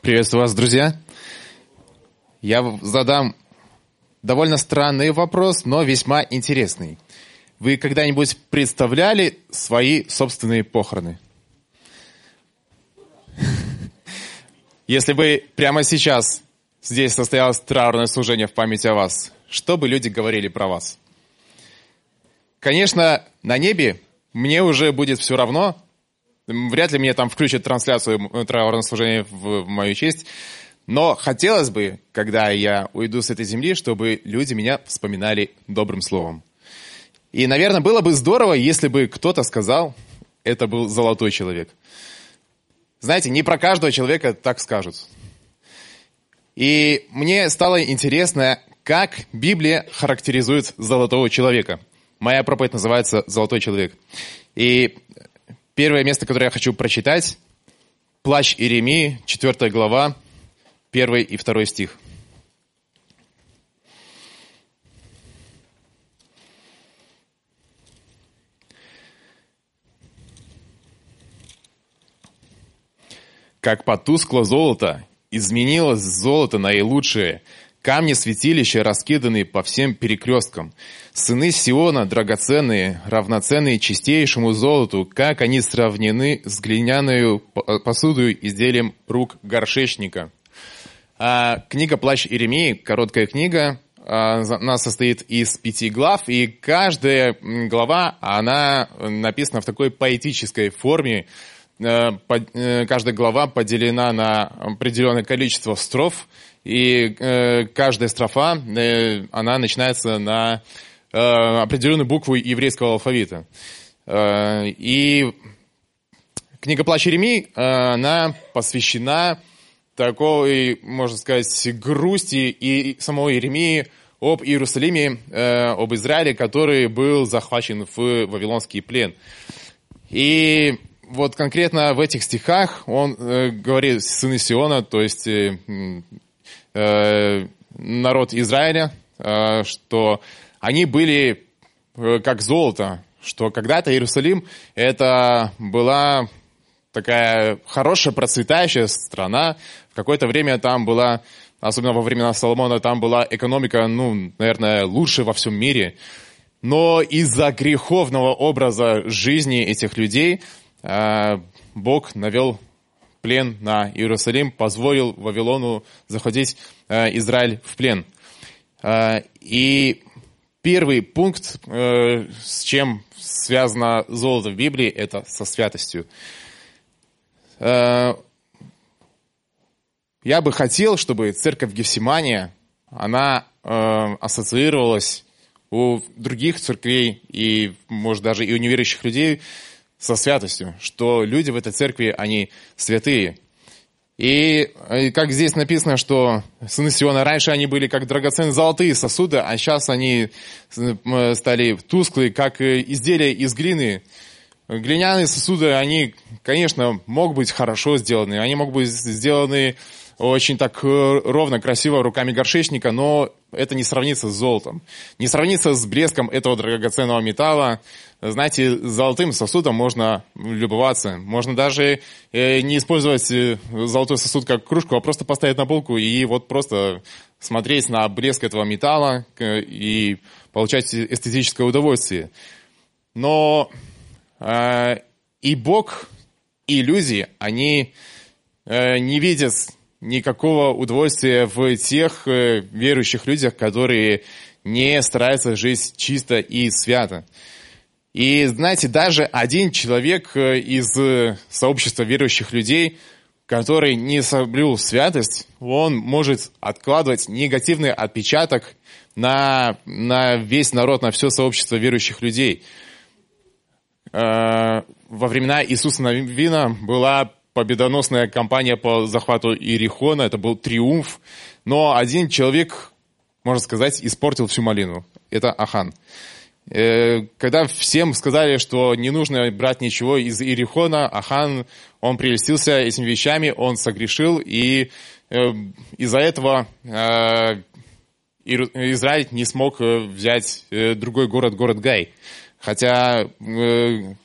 Приветствую вас, друзья. Я задам довольно странный вопрос, но весьма интересный. Вы когда-нибудь представляли свои собственные похороны? Если бы прямо сейчас здесь состоялось траурное служение в память о вас, что бы люди говорили про вас? Конечно, на небе мне уже будет все равно. Вряд ли мне там включат трансляцию траурного служения в мою честь. Но хотелось бы, когда я уйду с этой земли, чтобы люди меня вспоминали добрым словом. И, наверное, было бы здорово, если бы кто-то сказал, это был золотой человек. Знаете, не про каждого человека так скажут. И мне стало интересно, как Библия характеризует золотого человека. Моя проповедь называется «Золотой человек». И первое место, которое я хочу прочитать, Плач Иеремии, 4 глава, 1 и 2 стих. «Как потускло золото, изменилось золото наилучшее, камни святилища раскиданы по всем перекресткам. Сыны Сиона драгоценные, равноценные чистейшему золоту, как они сравнены с глиняною посудою, изделием рук горшечника». Книга «Плач Иеремии», короткая книга, она состоит из 5 глав, и каждая глава, она написана в такой поэтической форме. Каждая глава поделена на определенное количество строф, и каждая строфа, она начинается на определенную букву еврейского алфавита. И книга «Плач Иеремии», она посвящена такой, можно сказать, грусти и самого Иеремии об Иерусалиме, об Израиле, который был захвачен в вавилонский плен. И вот конкретно в этих стихах он говорит сыны Сиона, то есть народ Израиля, что они были как золото, что когда-то Иерусалим это была такая хорошая, процветающая страна. В какое-то время там была, особенно во времена Соломона, там была экономика, наверное, лучшая во всем мире. Но из-за греховного образа жизни этих людей Бог навел плен на Иерусалим, позволил Вавилону захватить Израиль в плен. И первый пункт, с чем связано золото в Библии, это со святостью. Я бы хотел, чтобы церковь Гефсимания, она ассоциировалась у других церквей и, может, даже и у неверующих людей со святостью, что люди в этой церкви, они святые. И как здесь написано, что сыны Сиона, раньше они были как драгоценные золотые сосуды, а сейчас они стали тусклые, как изделия из глины. Глиняные сосуды, они, конечно, могут быть хорошо сделаны, они могут быть сделаны очень так ровно, красиво руками горшечника, но это не сравнится с золотом, не сравнится с блеском этого драгоценного металла. Знаете, золотым сосудом можно любоваться, можно даже не использовать золотой сосуд как кружку, а просто поставить на полку и вот просто смотреть на блеск этого металла и получать эстетическое удовольствие. Но и Бог, и люди, они не видят никакого удовольствия в тех верующих людях, которые не стараются жить чисто и свято. И знаете, даже один человек из сообщества верующих людей, который не соблюл святость, он может откладывать негативный отпечаток на весь народ, на все сообщество верующих людей. Во времена Иисуса Навина была победоносная кампания по захвату Иерихона, это был триумф, но один человек, можно сказать, испортил всю малину. Это Ахан. Когда всем сказали, что не нужно брать ничего из Иерихона, Ахан, он прельстился этими вещами, он согрешил, и из-за этого Израиль не смог взять другой город, город Гай. Хотя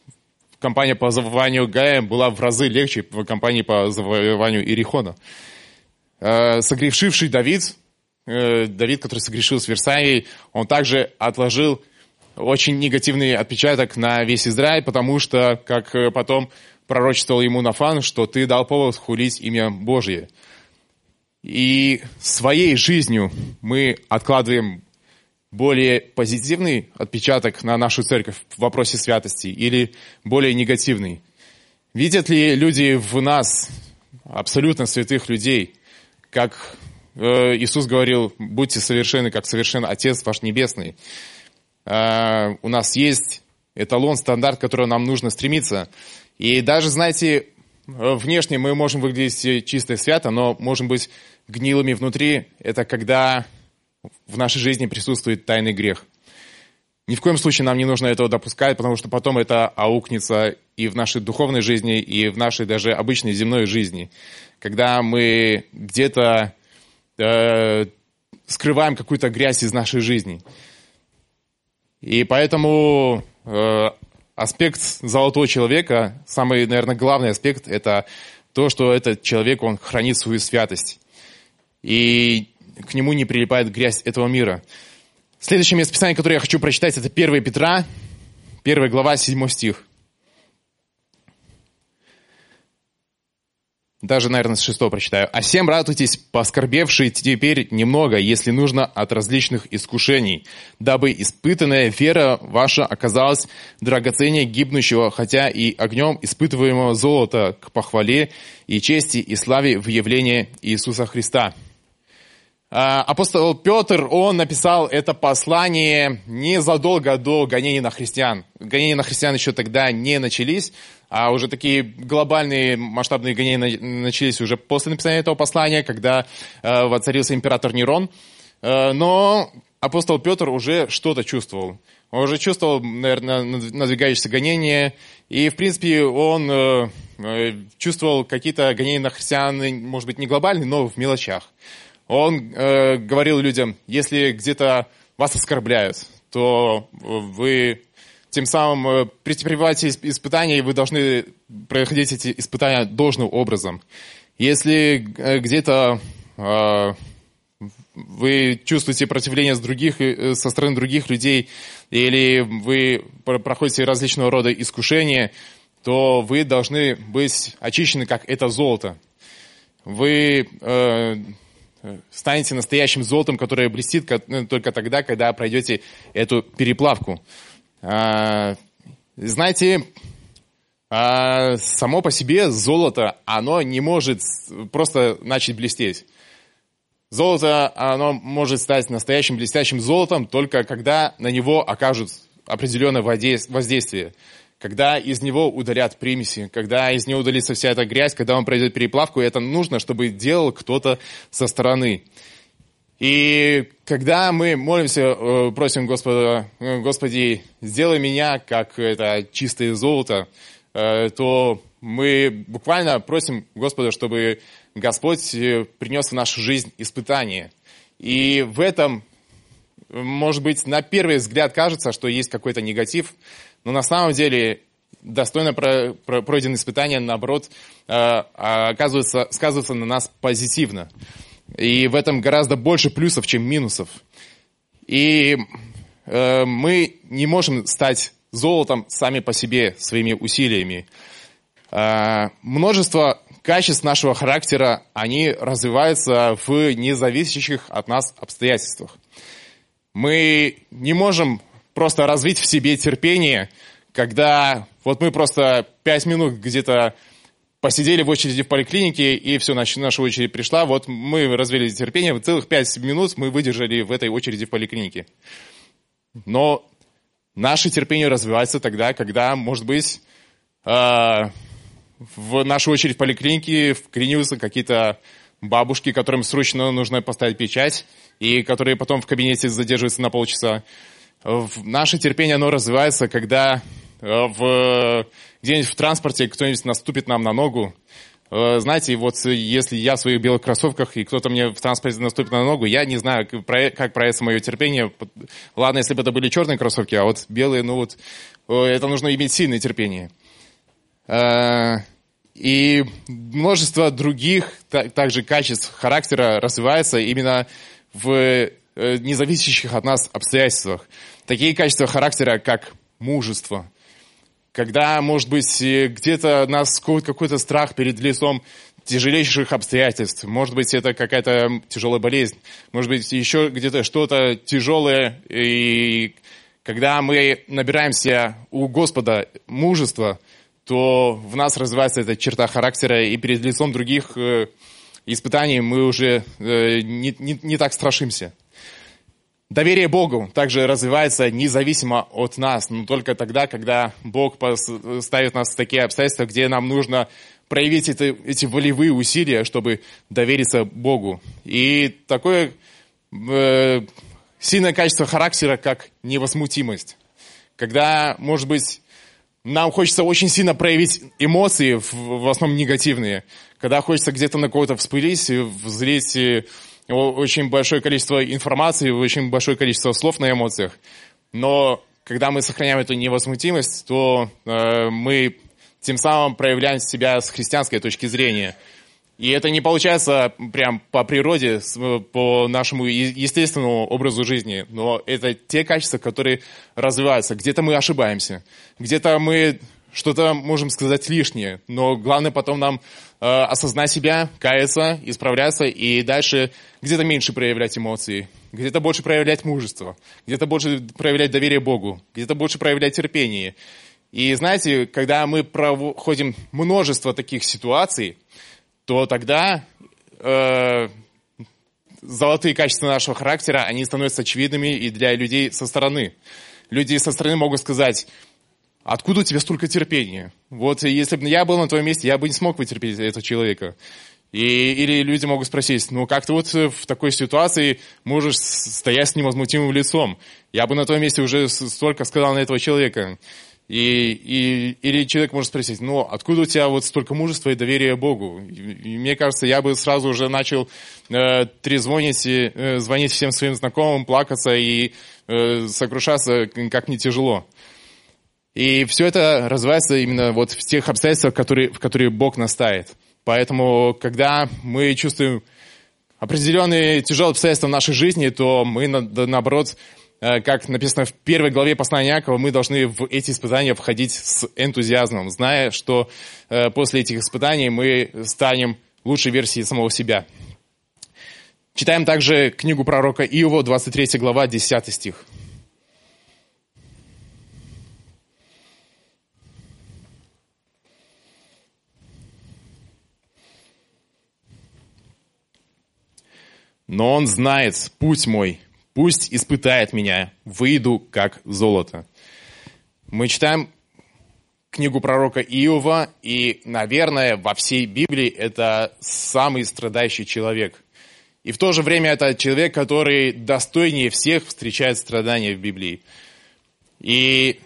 кампания по завоеванию Гая была в разы легче кампании по завоеванию Иерихона. согрешивший Давид, который согрешил с Версавией, он также отложил очень негативный отпечаток на весь Израиль, потому что, как потом пророчествовал ему Нафан, что ты дал повод хулить имя Божье. И своей жизнью мы откладываем более позитивный отпечаток на нашу церковь в вопросе святости или более негативный? Видят ли люди в нас абсолютно святых людей, как Иисус говорил, будьте совершенны, как совершен Отец ваш Небесный? У нас есть эталон, стандарт, к которому нам нужно стремиться. И даже, знаете, внешне мы можем выглядеть чисто и свято, но можем быть гнилыми внутри. Это когда в нашей жизни присутствует тайный грех. Ни в коем случае нам не нужно этого допускать, потому что потом это аукнется и в нашей духовной жизни, и в нашей даже обычной земной жизни. Когда мы где-то скрываем какую-то грязь из нашей жизни. И поэтому аспект золотого человека, самый, наверное, главный аспект, это то, что этот человек, он хранит свою святость. И к нему не прилипает грязь этого мира. Следующее местописание, которое я хочу прочитать, это 1 Петра, 1 глава, 7 стих. Даже, наверное, с 6 прочитаю. «А всем радуйтесь, поскорбевшие теперь немного, если нужно, от различных искушений, дабы испытанная вера ваша оказалась драгоценнее гибнущего, хотя и огнем испытываемого золота, к похвале и чести и славе в явлении Иисуса Христа». Апостол Петр, он написал это послание незадолго до гонений на христиан. Гонения на христиан еще тогда не начались, а уже такие глобальные масштабные гонения начались уже после написания этого послания, когда воцарился император Нерон. Но апостол Петр уже что-то чувствовал. Он уже чувствовал, наверное, надвигающееся гонение, и, в принципе, он чувствовал какие-то гонения на христиан, может быть, не глобальные, но в мелочах. Он говорил людям, если где-то вас оскорбляют, то вы тем самым претерпеваете испытания, и вы должны проходить эти испытания должным образом. Если где-то вы чувствуете противление со стороны других людей, или вы проходите различного рода искушения, то вы должны быть очищены, как это золото. Вы станете настоящим золотом, которое блестит только тогда, когда пройдете эту переплавку. Знаете, само по себе золото, оно не может просто начать блестеть. Золото, оно может стать настоящим блестящим золотом только когда на него окажут определенное воздействие. Когда из него удалят примеси, когда из него удалится вся эта грязь, когда он пройдет переплавку, это нужно, чтобы делал кто-то со стороны. И когда мы молимся, просим Господа, Господи, сделай меня, как это чистое золото, то мы буквально просим Господа, чтобы Господь принес в нашу жизнь испытания. И в этом, может быть, на первый взгляд кажется, что есть какой-то негатив, но на самом деле достойно пройденные испытания, наоборот, сказываются на нас позитивно. И в этом гораздо больше плюсов, чем минусов. И мы не можем стать золотом сами по себе своими усилиями. Множество качеств нашего характера, они развиваются в независящих от нас обстоятельствах. Мы не можем просто развить в себе терпение, когда вот мы просто 5 минут где-то посидели в очереди в поликлинике, и все, наша очередь пришла, вот мы развили терпение, целых 5 минут мы выдержали в этой очереди в поликлинике. Но наше терпение развивается тогда, когда, может быть, в нашу очередь в поликлинике вклиниваются какие-то бабушки, которым срочно нужно поставить печать, и которые потом в кабинете задерживаются на полчаса. Наше терпение, оно развивается, когда где-нибудь в транспорте кто-нибудь наступит нам на ногу. Знаете, вот если я в своих белых кроссовках, и кто-то мне в транспорте наступит на ногу, я не знаю, как проявится мое терпение. Ладно, если бы это были черные кроссовки, а вот белые, это нужно иметь сильное терпение. И множество других также качеств характера развивается именно в независящих от нас обстоятельствах. Такие качества характера, как мужество. Когда, может быть, где-то нас сковывает какой-то страх перед лицом тяжелейших обстоятельств. Может быть, это какая-то тяжелая болезнь. Может быть, еще где-то что-то тяжелое. И когда мы набираемся у Господа мужества, то в нас развивается эта черта характера, и перед лицом других испытаний мы уже не так страшимся. Доверие Богу также развивается независимо от нас, но только тогда, когда Бог ставит нас в такие обстоятельства, где нам нужно проявить эти волевые усилия, чтобы довериться Богу. И такое сильное качество характера, как невозмутимость. Когда, может быть, нам хочется очень сильно проявить эмоции, в основном негативные. Когда хочется где-то на кого-то вспылить, взлить очень большое количество информации, очень большое количество слов на эмоциях. Но когда мы сохраняем эту невозмутимость, то мы тем самым проявляем себя с христианской точки зрения. И это не получается прям по природе, по нашему естественному образу жизни, но это те качества, которые развиваются. Где-то мы ошибаемся, где-то мы что-то можем сказать лишнее, но главное потом нам осознать себя, каяться, исправляться и дальше где-то меньше проявлять эмоции, где-то больше проявлять мужество, где-то больше проявлять доверие Богу, где-то больше проявлять терпение. И знаете, когда мы проходим множество таких ситуаций, то тогда золотые качества нашего характера, они становятся очевидными и для людей со стороны. Люди со стороны могут сказать: откуда у тебя столько терпения? Вот если бы я был на твоем месте, я бы не смог вытерпеть этого человека. Или люди могут спросить: ну как ты вот в такой ситуации можешь стоять с невозмутимым лицом? Я бы на твоем месте уже столько сказал на этого человека. Или человек может спросить: ну, откуда у тебя вот столько мужества и доверия Богу? И мне кажется, я бы сразу уже начал звонить всем своим знакомым, плакаться и сокрушаться, как мне тяжело. И все это развивается именно вот в тех обстоятельствах, в которые Бог нас ставит. Поэтому, когда мы чувствуем определенные тяжелые обстоятельства в нашей жизни, то мы, наоборот, как написано в 1 главе послания Иакова, мы должны в эти испытания входить с энтузиазмом, зная, что после этих испытаний мы станем лучшей версией самого себя. Читаем также книгу пророка Иова, 23 глава, 10 стих. «Но он знает путь мой, пусть испытает меня, выйду как золото». Мы читаем книгу пророка Иова, и, наверное, во всей Библии это самый страдающий человек. И в то же время это человек, который достойнее всех встречает страдания в Библии. И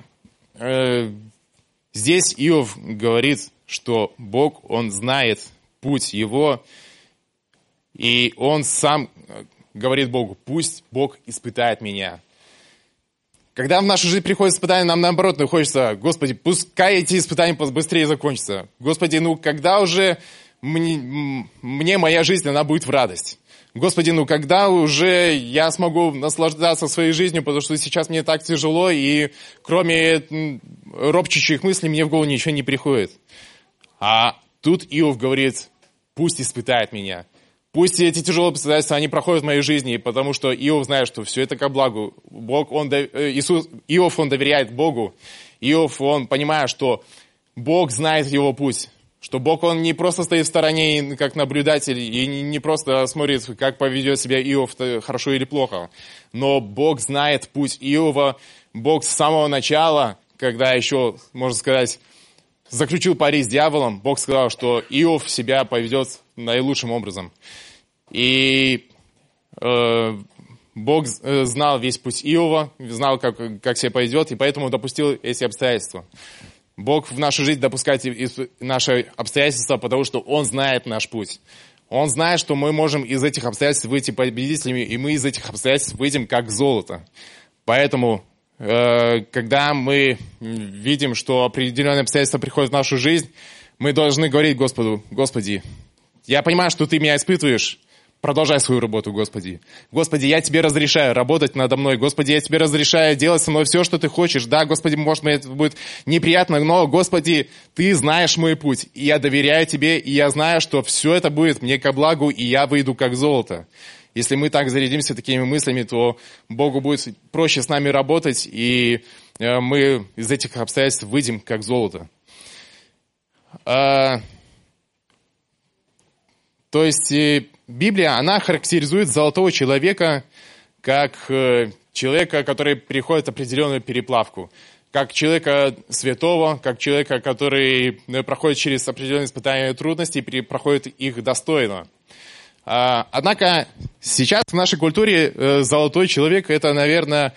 здесь Иов говорит, что Бог, Он знает путь его, и он сам говорит Богу: пусть Бог испытает меня. Когда в нашу жизнь приходят испытания, нам наоборот хочется: Господи, пускай эти испытания быстрее закончатся. Господи, ну когда уже мне моя жизнь, она будет в радость. Господи, ну когда уже я смогу наслаждаться своей жизнью, потому что сейчас мне так тяжело, и кроме ропчущих мыслей мне в голову ничего не приходит. А тут Иов говорит: пусть испытает меня. Пусть эти тяжелые обстоятельства, они проходят в моей жизни, потому что Иов знает, что все это ко благу. Иов, он доверяет Богу. Иов, он понимает, что Бог знает его путь. Что Бог, он не просто стоит в стороне как наблюдатель и не просто смотрит, как поведет себя Иов, хорошо или плохо. Но Бог знает путь Иова. Бог с самого начала, когда еще, можно сказать, заключил пари с дьяволом, Бог сказал, что Иов себя поведет наилучшим образом. И Бог знал весь путь Иова, знал, как себя поведет, и поэтому допустил эти обстоятельства. Бог в нашу жизнь допускает наши обстоятельства, потому что Он знает наш путь. Он знает, что мы можем из этих обстоятельств выйти победителями, и мы из этих обстоятельств выйдем как золото. Поэтому, когда мы видим, что определенные обстоятельства приходят в нашу жизнь, Мы должны говорить Господу: Господи, я понимаю, что Ты меня испытываешь. Продолжай свою работу, Господи. Господи, я Тебе разрешаю работать надо мной. Господи, я Тебе разрешаю делать со мной все, что Ты хочешь. Да, Господи, может быть, это будет неприятно, но, Господи, Ты знаешь мой путь. И я доверяю Тебе, и я знаю, что все это будет мне ко благу, и я выйду как золото. Если мы так зарядимся такими мыслями, то Богу будет проще с нами работать, и мы из этих обстоятельств выйдем как золото. То есть Библия, она характеризует золотого человека как человека, который переходит определенную переплавку, как человека святого, как человека, который проходит через определенные испытания и трудности и проходит их достойно. Однако сейчас в нашей культуре золотой человек — это, наверное,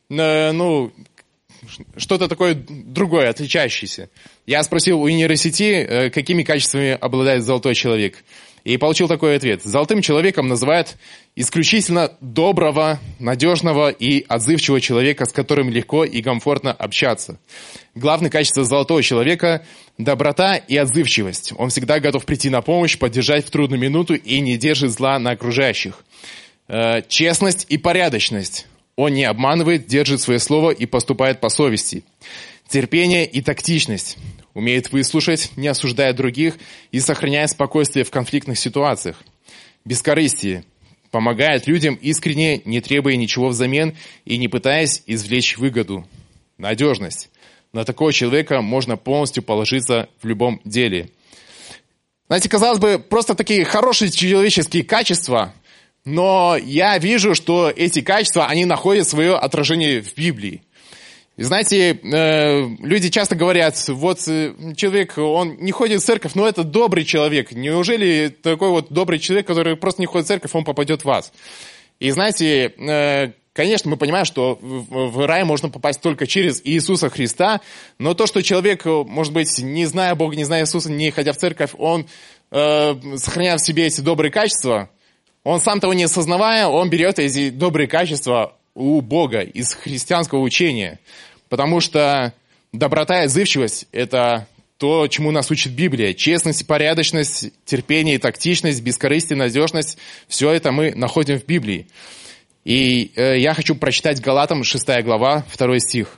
что-то такое другое, отличающееся. Я спросил у нейросети, какими качествами обладает золотой человек, и получил такой ответ. Золотым человеком называют исключительно доброго, надежного и отзывчивого человека, с которым легко и комфортно общаться. Главное качество золотого человека – доброта и отзывчивость. Он всегда готов прийти на помощь, поддержать в трудную минуту и не держит зла на окружающих. Честность и порядочность. Он не обманывает, держит свое слово и поступает по совести. Терпение и тактичность. Умеет выслушать, не осуждая других и сохраняя спокойствие в конфликтных ситуациях. Бескорыстие. Помогает людям искренне, не требуя ничего взамен и не пытаясь извлечь выгоду. Надежность. На такого человека можно полностью положиться в любом деле. Знаете, казалось бы, просто такие хорошие человеческие качества, но я вижу, что эти качества, они находят свое отражение в Библии. И знаете, люди часто говорят: вот человек, он не ходит в церковь, но это добрый человек. Неужели такой вот добрый человек, который просто не ходит в церковь, он попадет в ад? И знаете, конечно, мы понимаем, что в рай можно попасть только через Иисуса Христа, но то, что человек, может быть, не зная Бога, не зная Иисуса, не ходя в церковь, он, сохраняя в себе эти добрые качества, он сам того не осознавая, он берет эти добрые качества у Бога, из христианского учения. Потому что доброта и отзывчивость – это то, чему нас учит Библия. Честность, порядочность, терпение, тактичность, бескорыстие, надежность – все это мы находим в Библии. И я хочу прочитать Галатам 6 глава, 2 стих.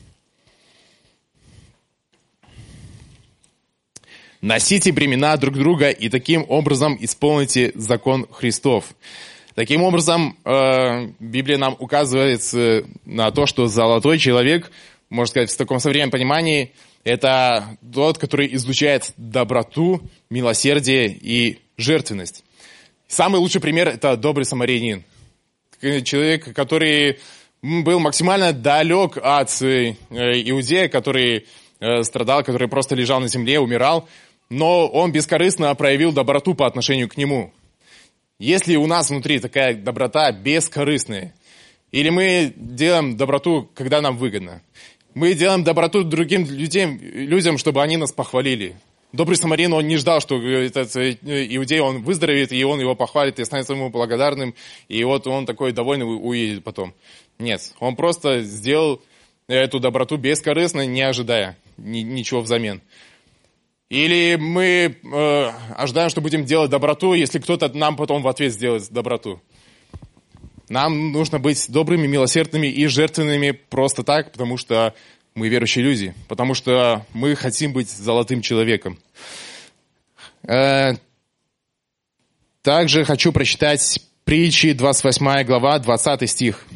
«Носите бремена друг друга и таким образом исполните закон Христов». Таким образом, Библия нам указывает на то, что золотой человек, можно сказать, в таком современном понимании, это тот, который излучает доброту, милосердие и жертвенность. Самый лучший пример – это добрый самарянин. Человек, который был максимально далек от иудея, который страдал, который просто лежал на земле, умирал, но он бескорыстно проявил доброту по отношению к нему. Если у нас внутри такая доброта бескорыстная, или мы делаем доброту, когда нам выгодно, мы делаем доброту другим людям, чтобы они нас похвалили. Добрый самарянин, он не ждал, что этот иудей, он выздоровеет, и он его похвалит, и станет ему благодарным, и вот он такой довольный уедет потом. Нет, он просто сделал эту доброту бескорыстно, не ожидая ничего взамен. Или мы ожидаем, что будем делать доброту, если кто-то нам потом в ответ сделает доброту. Нам нужно быть добрыми, милосердными и жертвенными просто так, потому что мы верующие люди, потому что мы хотим быть золотым человеком. Также хочу прочитать Притчи, 28 глава, 20 стих.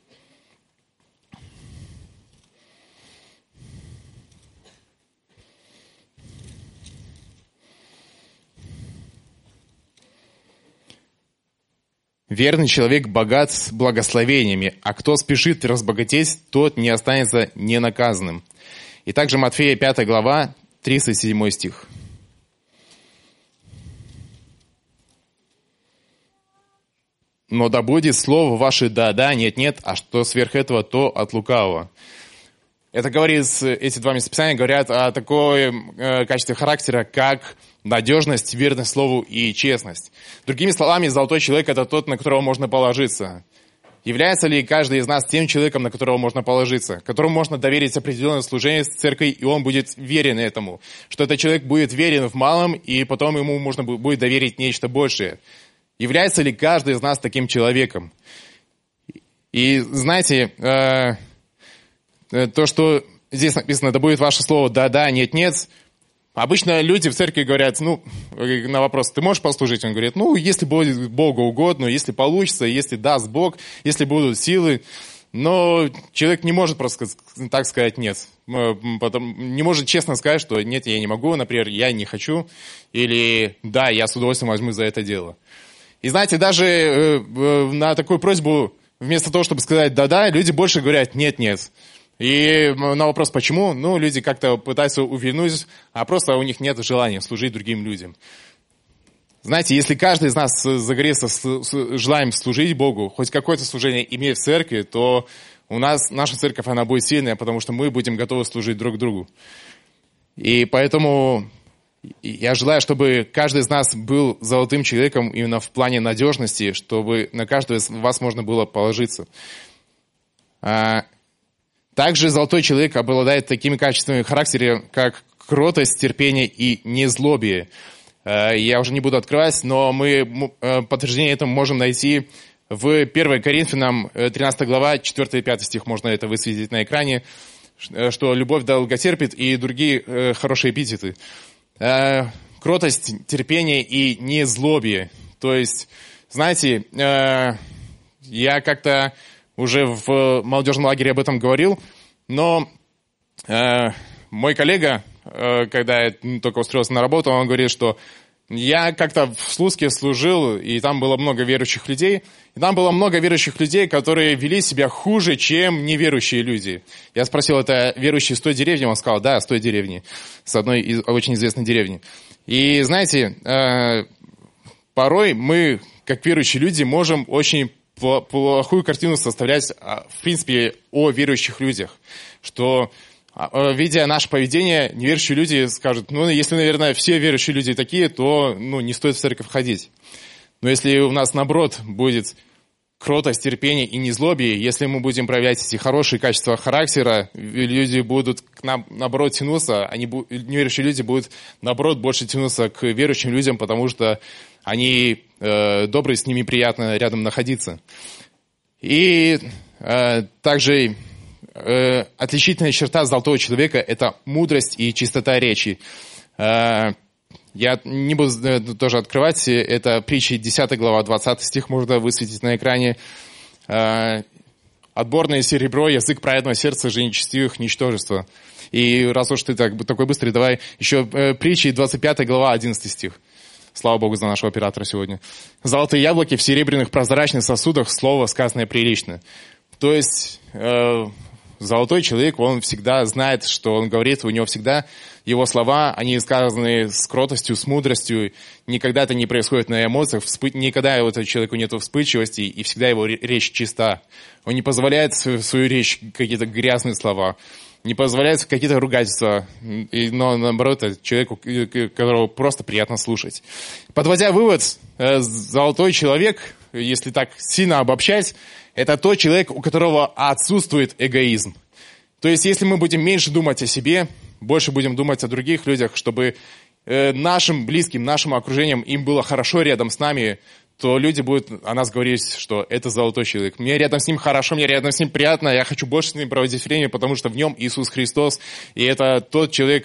Верный человек богат с благословениями, а кто спешит разбогатеть, тот не останется ненаказанным. И также Матфея 5 глава, 37 стих. «Но да будет слово ваше да-да, нет-нет, а что сверх этого, то от лукавого». Это говорит, эти два местописания говорят о такой качестве характера, как надежность, верность слову и честность. Другими словами, золотой человек – это тот, на которого можно положиться. Является ли каждый из нас тем человеком, на которого можно положиться, которому можно доверить определенное служение в церкви, и он будет верен этому, что этот человек будет верен в малом, и потом ему можно будет доверить нечто большее? Является ли каждый из нас таким человеком? И знаете, то, что здесь написано, да будет ваше слово да-да, нет-нет, обычно люди в церкви говорят, на вопрос, ты можешь послужить? Он говорит, если будет Богу угодно, если получится, если даст Бог, если будут силы. Но человек не может просто так сказать нет. Не может честно сказать, что нет, я не могу, например, я не хочу. Или да, я с удовольствием возьму за это дело. И знаете, даже на такую просьбу, вместо того, чтобы сказать да-да, люди больше говорят нет-нет. И на вопрос, почему, люди как-то пытаются увернуть, а просто у них нет желания служить другим людям. Знаете, если каждый из нас загорится желанием служить Богу, хоть какое-то служение иметь в церкви, то у нас наша церковь, она будет сильная, потому что мы будем готовы служить друг другу. И поэтому я желаю, чтобы каждый из нас был золотым человеком именно в плане надежности, чтобы на каждого из вас можно было положиться. Также золотой человек обладает такими качествами характера, как кротость, терпение и незлобие. Я уже не буду открывать, но мы подтверждение этому можем найти в 1 Коринфянам 13 глава, 4 и 5 стих, можно это высветить на экране, что любовь долготерпит и другие хорошие эпитеты. Кротость, терпение и незлобие. То есть, знаете, я как-то уже в молодежном лагере об этом говорил, но мой коллега, когда я только устроился на работу, он говорит, что я как-то в Слуцке служил, и там было много верующих людей, и там было много верующих людей, которые вели себя хуже, чем неверующие люди. Я спросил, это верующие с той деревни? Он сказал, да, с той деревни, с одной из очень известной деревни. И знаете, порой мы, как верующие люди, можем очень плохую картину составлять, в принципе, о верующих людях. Что, видя наше поведение, неверующие люди скажут, если, наверное, все верующие люди такие, то, не стоит в церковь ходить. Но если у нас, наоборот, будет кротость, терпение и незлобие, если мы будем проявлять эти хорошие качества характера, люди будут к нам, наоборот, тянуться, неверующие люди будут, наоборот, больше тянуться к верующим людям, потому что они добрые, с ними приятно рядом находиться. И также отличительная черта золотого человека – это мудрость и чистота речи. Я не буду тоже открывать, это притчи 10 глава, 20 стих можно высветить на экране. «Отборное серебро, язык праведного сердца, же нечестивых ничтожество». И раз уж ты такой быстрый, давай еще притчи 25 глава, 11 стих. Слава Богу за нашего оператора сегодня. «Золотые яблоки в серебряных прозрачных сосудах, слово, сказанное прилично». То есть золотой человек, он всегда знает, что он говорит, у него всегда его слова, они сказаны с кротостью, с мудростью. Никогда это не происходит на эмоциях, никогда у этого человека нет вспыльчивости, и всегда его речь чиста. Он не позволяет в свою речь какие-то грязные слова, не позволяет какие-то ругательства, но наоборот, это человеку, которого просто приятно слушать. Подводя вывод, золотой человек, если так сильно обобщать, это тот человек, у которого отсутствует эгоизм. То есть, если мы будем меньше думать о себе, больше будем думать о других людях, чтобы нашим близким, нашим окружением, им было хорошо рядом с нами, то люди будут о нас говорить, что это золотой человек. Мне рядом с ним хорошо, мне рядом с ним приятно, я хочу больше с ним проводить время, потому что в нем Иисус Христос, и это тот человек,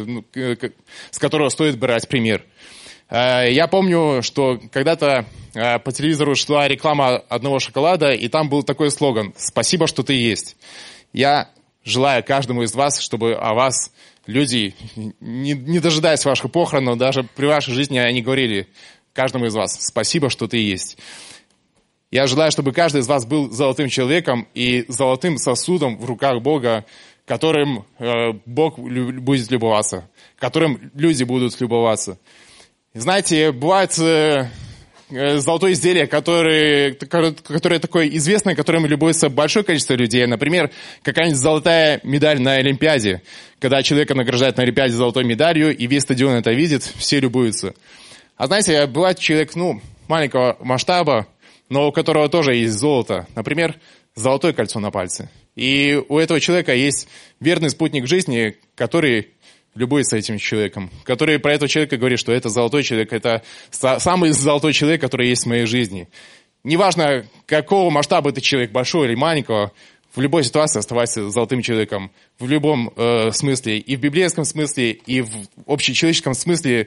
с которого стоит брать пример. Я помню, что когда-то по телевизору шла реклама одного шоколада, и там был такой слоган «Спасибо, что ты есть». Я желаю каждому из вас, чтобы о вас люди, не дожидаясь ваших похорон, но даже при вашей жизни они говорили каждому из вас «Спасибо, что ты есть». Я желаю, чтобы каждый из вас был золотым человеком и золотым сосудом в руках Бога, которым Бог будет любоваться, которым люди будут любоваться. Знаете, бывает золотое изделие, которое такое известное, которым любуется большое количество людей. Например, какая-нибудь золотая медаль на Олимпиаде. Когда человека награждают на Олимпиаде золотой медалью, и весь стадион это видит, все любуются. А знаете, бывает человек, маленького масштаба, но у которого тоже есть золото. Например, золотое кольцо на пальце. И у этого человека есть верный спутник жизни, который любуется этим человеком, который про этого человека говорит, что это золотой человек, это самый золотой человек, который есть в моей жизни. Неважно, какого масштаба ты человек, большого или маленького, в любой ситуации оставайся золотым человеком. В любом смысле, и в библейском смысле, и в общечеловеческом смысле,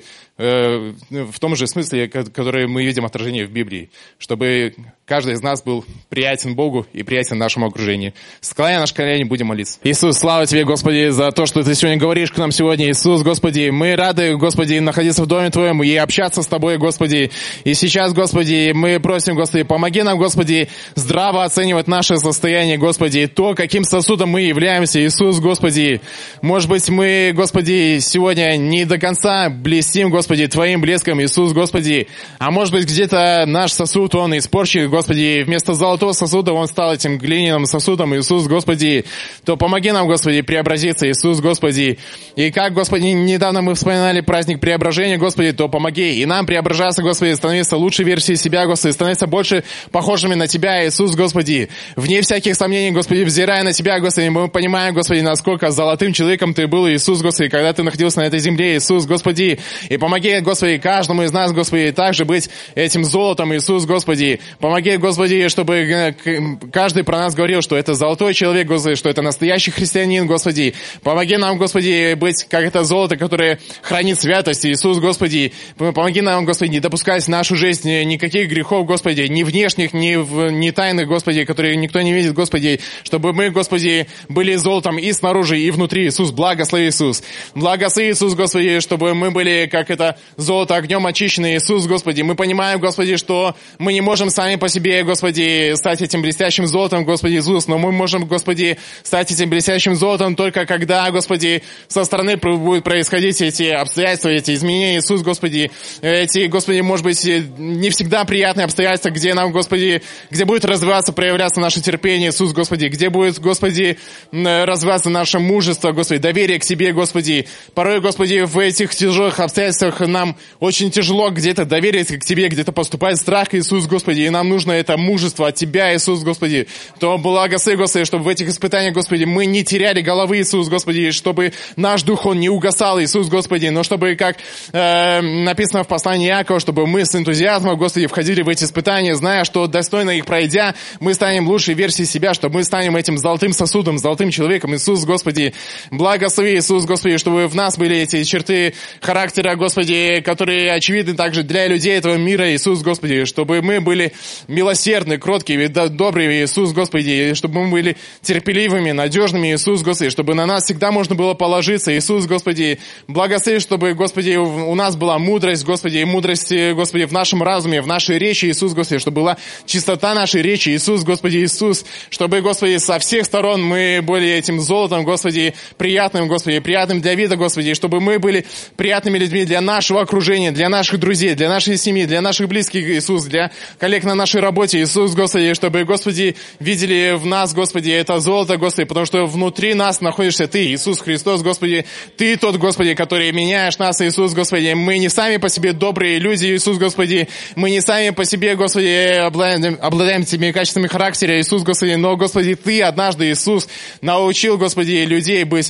в том же смысле, который мы видим отражение в Библии, чтобы каждый из нас был приятен Богу и приятен нашему окружению. Склоняя наши колени, будем молиться. Иисус, слава Тебе, Господи, за то, что Ты сегодня говоришь к нам сегодня. Иисус, Господи, мы рады, Господи, находиться в Доме Твоем и общаться с Тобой, Господи. И сейчас, Господи, мы просим, Господи, помоги нам, Господи, здраво оценивать наше состояние, Господи, то, каким сосудом мы являемся, Иисус, Господи. Может быть, мы, Господи, сегодня не до конца блестим, Господи, Твоим блеском, Иисус, Господи. А может быть, где-то наш сосуд, он испорчен, Господи, вместо золотого сосуда он стал этим глиняным сосудом, Иисус, Господи. То помоги нам, Господи, преобразиться, Иисус, Господи. И как, Господи, недавно мы вспоминали праздник преображения, Господи, то помоги и нам преображаться, Господи, становиться лучшей версией себя, Господи, становиться больше похожими на Тебя, Иисус, Господи. Вне всяких сомнений, Господи, взирая на Тебя, Господи, мы понимаем, Господи, насколько золотым человеком Ты был, Иисус, Господи, когда Ты находился на этой земле, Иисус, Господи. И помоги, Господи, каждому из нас, Господи, также быть этим золотом, Иисус, Господи. Помоги, Господи, чтобы каждый про нас говорил, что это золотой человек, Господи, что это настоящий христианин, Господи. Помоги нам, Господи, быть как это золото, которое хранит святость, Иисус, Господи. Помоги нам, Господи, не допускать в нашу жизнь никаких грехов, Господи, ни внешних, ни тайных, Господи, которые никто не видит, Господи, чтобы мы, Господи, были золотом и снаружи, и внутри. Иисус, благослови, Иисус. Благослови, Иисус, Господи, чтобы мы были, как это золото огнем очищенное, Иисус, Господи. Мы понимаем, Господи, что мы не можем сами по себе, Господи, стать этим блестящим золотом, Господи Иисус, но мы можем, Господи, стать этим блестящим золотом только когда, Господи, со стороны будут происходить эти обстоятельства, эти изменения, Иисус, Господи. Эти, Господи, может быть, не всегда приятные обстоятельства, где нам, Господи, где будет развиваться, проявляться наше терпение, Иисус, Господи, где будет, Господи, развиваться наше мужество, Господи, доверие к Тебе, Господи. Порой, Господи, в этих тяжелых обстоятельствах нам очень тяжело где-то довериться к Тебе, где-то поступает страх, Иисус, Господи, и нам нужно это мужество от Тебя, Иисус, Господи. То благослови, Господи, чтобы в этих испытаниях, Господи, мы не теряли головы, Иисус, Господи, чтобы наш дух, он не угасал, Иисус, Господи, но чтобы, как написано в послании Иакова, чтобы мы с энтузиазмом, Господи, входили в эти испытания, зная, что достойно их пройдя, мы станем лучшей версией себя, чтобы мы станем этим золотым сосудом, золотым человеком, Иисус, Господи. Благослови, Иисус, Господи, чтобы в нас были эти черты характера, Господи, которые очевидны также для людей этого мира, Иисус, Господи, чтобы мы были милосердны, кроткими, добрыми, Иисус, Господи, чтобы мы были терпеливыми, надежными, Иисус, Господи, чтобы на нас всегда можно было положиться, Иисус, Господи. Благослови, чтобы, Господи, у нас была мудрость, Господи, и мудрость, Господи, в нашем разуме, в нашей речи, Иисус, Господи, чтобы была чистота нашей речи, Иисус, Господи, Иисус, чтобы, Господи, со всех сторон мы были этим золотом, Господи, приятным, Господи, приятным для вида, Господи, чтобы мы были приятными людьми для нашего окружения, для наших друзей, для нашей семьи, для наших близких, Иисус, для коллег на нашей работе, Иисус, Господи, чтобы, Господи, видели в нас, Господи, это золото, Господи, потому что внутри нас находишься Ты, Иисус Христос, Господи, Ты тот, Господи, который меняешь нас, Иисус, Господи, мы не сами по себе добрые люди, Иисус, Господи, мы не сами по себе, Господи, обладаем этими качествами характера, Иисус, Господи, но, Господи, Ты однажды, Иисус, научил, Господи, людей быть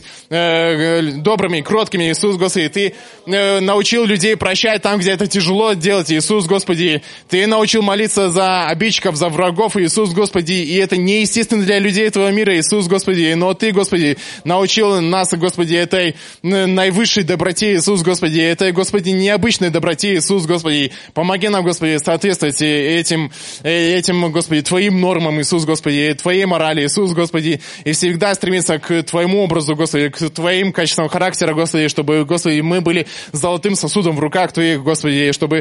добрыми, кроткими, Иисус, Господи, Ты научил людей прощать там, где это тяжело делать, Иисус, Господи, Ты научил молиться за обидчиков, за врагов, Иисус, Господи, и это неестественно для людей этого мира, Иисус, Господи, но Ты, Господи, научил нас, Господи, этой наивысшей доброте, Иисус, Господи, этой, Господи, необычной доброте, Иисус, Господи, помоги нам, Господи, соответствовать этим, Господи, Твоим нормам, Иисус, Господи, Твоей морали, Иисус, Господи, и всегда стремиться к Твоему образу, Господи, к Твоим качествам характера, Господи, чтобы, Господи, мы были золотым сосудом в руках Твоих, Господи, чтобы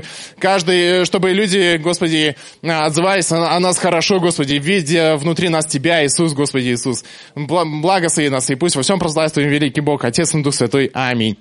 чтобы люди, Господи, отзывались о нас хорошо, Господи, видя внутри нас Тебя, Иисус, Господи, Иисус. Благослови нас, и пусть во всем прославит Твой великий Бог, Отец и Дух Святой. Аминь.